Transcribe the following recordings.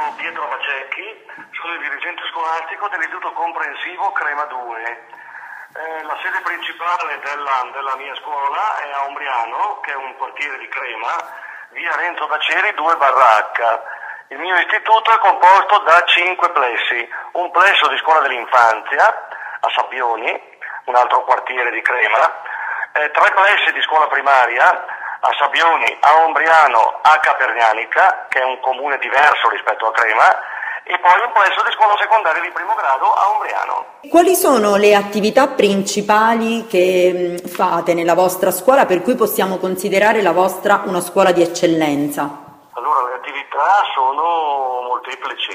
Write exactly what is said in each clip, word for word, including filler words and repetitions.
Sono Pietro Macecchi, sono il dirigente scolastico dell'Istituto Comprensivo Crema due. Eh, la sede principale della, della mia scuola è a Ombriano, che è un quartiere di Crema, via Renzo Baceri due H. Il mio istituto è composto da cinque plessi, un plesso di scuola dell'infanzia a Sabbioni, un altro quartiere di Crema, eh, tre plessi di scuola primaria a Sabbioni, a Ombriano, a Capernianica, che è un comune diverso rispetto a Crema, e poi un plesso di scuola secondaria di primo grado a Ombriano. Quali sono le attività principali che fate nella vostra scuola per cui possiamo considerare la vostra una scuola di eccellenza? Allora, le attività sono molteplici.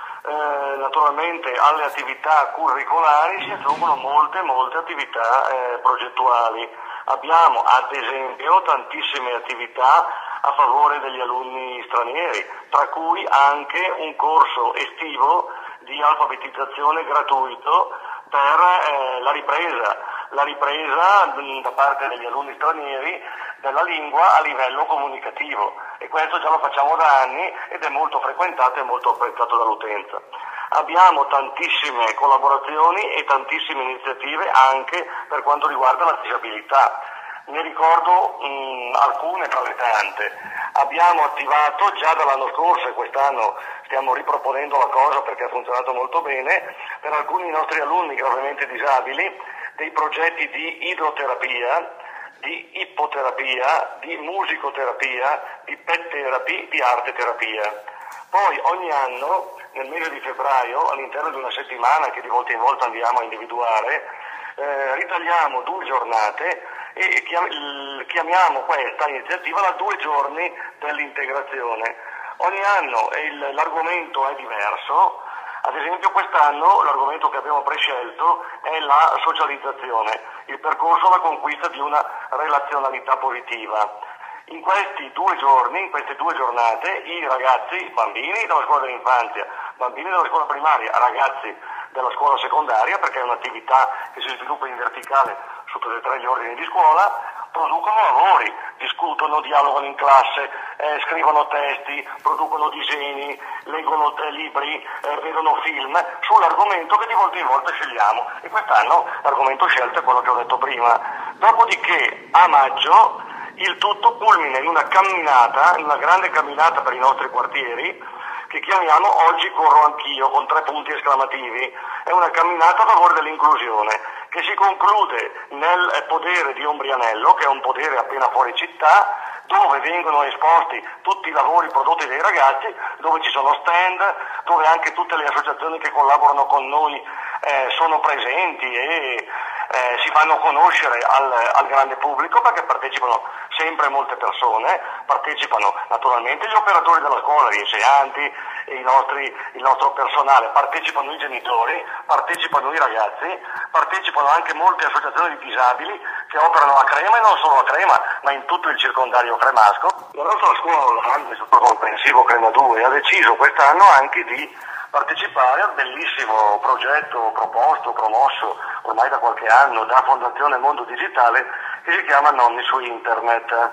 Eh, naturalmente alle attività curricolari si aggiungono molte, molte attività eh, progettuali. Abbiamo ad esempio tantissime attività a favore degli alunni stranieri, tra cui anche un corso estivo di alfabetizzazione gratuito per eh, la ripresa, la ripresa mh, da parte degli alunni stranieri della lingua a livello comunicativo, e questo già lo facciamo da anni ed è molto frequentato e molto apprezzato dall'utenza. Abbiamo tantissime collaborazioni e tantissime iniziative anche per quanto riguarda la disabilità. Ne ricordo mh, alcune tra le tante. Abbiamo attivato già dall'anno scorso, e quest'anno stiamo riproponendo la cosa perché ha funzionato molto bene, per alcuni nostri alunni gravemente disabili, dei progetti di idroterapia, di ippoterapia, di musicoterapia, di pet therapy, di arte terapia. Poi ogni anno, nel mese di febbraio, all'interno di una settimana che di volta in volta andiamo a individuare, eh, ritagliamo due giornate e chiamiamo questa iniziativa la due giorni dell'integrazione. Ogni anno il, l'argomento è diverso. Ad esempio quest'anno l'argomento che abbiamo prescelto è la socializzazione, il percorso alla conquista di una relazionalità positiva. In questi due giorni, in queste due giornate, i ragazzi, bambini della scuola dell'infanzia, bambini della scuola primaria, ragazzi della scuola secondaria, perché è un'attività che si sviluppa in verticale su tutti e tre gli ordini di scuola, producono lavori, discutono, dialogano in classe, eh, scrivono testi, producono disegni, leggono te- libri, eh, vedono film sull'argomento che di volta in volta scegliamo, e quest'anno l'argomento scelto è quello che ho detto prima. Dopodiché a maggio il tutto culmina in una camminata, in una grande camminata per i nostri quartieri, che chiamiamo Oggi corro anch'io, con tre punti esclamativi. È una camminata a favore dell'inclusione, che si conclude nel podere di Ombrianello, che è un podere appena fuori città, dove vengono esposti tutti i lavori prodotti dai ragazzi, dove ci sono stand, dove anche tutte le associazioni che collaborano con noi eh, sono presenti e eh, si fanno conoscere al, al grande pubblico, perché partecipano sempre molte persone, partecipano naturalmente gli operatori della scuola, gli insegnanti, e i nostri, il nostro personale, partecipano i genitori, partecipano i ragazzi, partecipano anche molte associazioni di disabili che operano a Crema, e non solo a Crema, ma in tutto il circondario cremasco. La nostra scuola, l'Istituto Comprensivo Crema due, ha deciso quest'anno anche di partecipare al bellissimo progetto proposto, promosso ormai da qualche anno da Fondazione Mondo Digitale, che si chiama Nonni su Internet.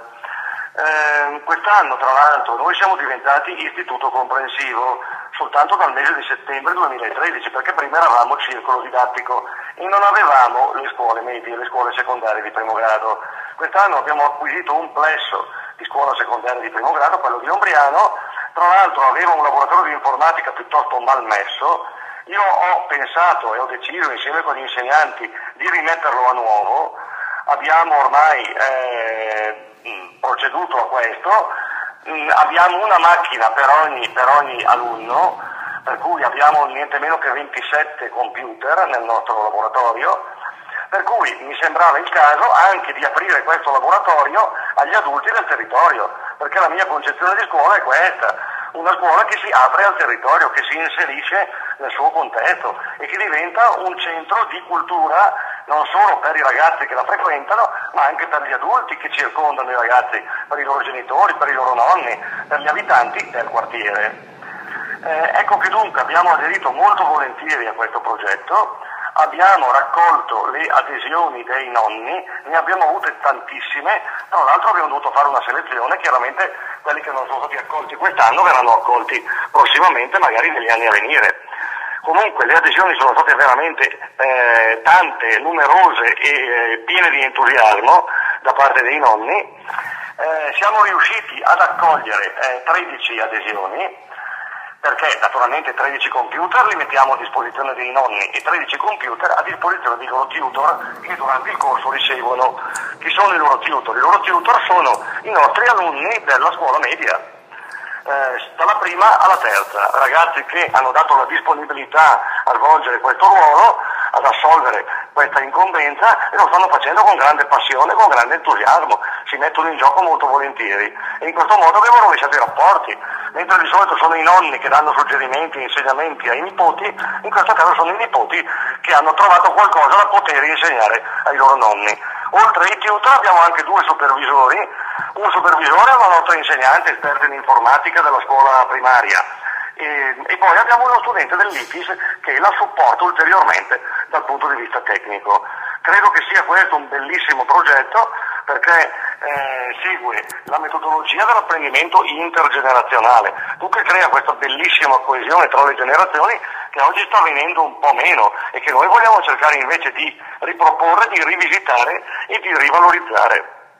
Eh, quest'anno tra l'altro noi siamo diventati istituto comprensivo soltanto dal mese di settembre duemilatredici, perché prima eravamo circolo didattico e non avevamo le scuole medie, le scuole secondarie di primo grado. Quest'anno abbiamo acquisito un plesso di scuola secondaria di primo grado, quello di Ombriano. Tra l'altro aveva un laboratorio di informatica piuttosto malmesso. Io ho pensato e ho deciso insieme con gli insegnanti di rimetterlo a nuovo. Abbiamo ormai eh, proceduto a questo, mm, abbiamo una macchina per ogni, per ogni alunno, per cui abbiamo niente meno che ventisette computer nel nostro laboratorio, per cui mi sembrava il caso anche di aprire questo laboratorio agli adulti del territorio, perché la mia concezione di scuola è questa, una scuola che si apre al territorio, che si inserisce nel suo contesto e che diventa un centro di cultura non solo per i ragazzi che la frequentano, ma anche per gli adulti che circondano i ragazzi, per i loro genitori, per i loro nonni, per gli abitanti del quartiere. Eh, ecco che dunque abbiamo aderito molto volentieri a questo progetto, abbiamo raccolto le adesioni dei nonni, ne abbiamo avute tantissime, tra l'altro abbiamo dovuto fare una selezione, chiaramente quelli che non sono stati accolti quest'anno verranno accolti prossimamente, magari negli anni a venire. Comunque le adesioni sono state veramente eh, tante, numerose e eh, piene di entusiasmo da parte dei nonni. Eh, siamo riusciti ad accogliere eh, tredici adesioni, perché naturalmente tredici computer li mettiamo a disposizione dei nonni e tredici computer a disposizione dei loro tutor che durante il corso li seguono. Chi sono i loro tutor? I loro tutor sono i nostri alunni della scuola media, eh, dalla prima alla terza, ragazzi che hanno dato la disponibilità a svolgere questo ruolo, ad assolvere questa incombenza, e lo stanno facendo con grande passione, con grande entusiasmo, si mettono in gioco molto volentieri e in questo modo abbiamo rovesciato i rapporti. Mentre di solito sono i nonni che danno suggerimenti e insegnamenti ai nipoti, in questo caso sono i nipoti che hanno trovato qualcosa da poter insegnare ai loro nonni. Oltre ai tutor abbiamo anche due supervisori, un supervisore è una nostra insegnante esperta in informatica della scuola primaria e, e poi abbiamo uno studente dell'I P I S che la supporta ulteriormente dal punto di vista tecnico. Credo che sia questo un bellissimo progetto perché eh, segue la metodologia dell'apprendimento intergenerazionale, dunque crea questa bellissima coesione tra le generazioni che oggi sta venendo un po' meno e che noi vogliamo cercare invece di riproporre, di rivisitare e di rivalorizzare.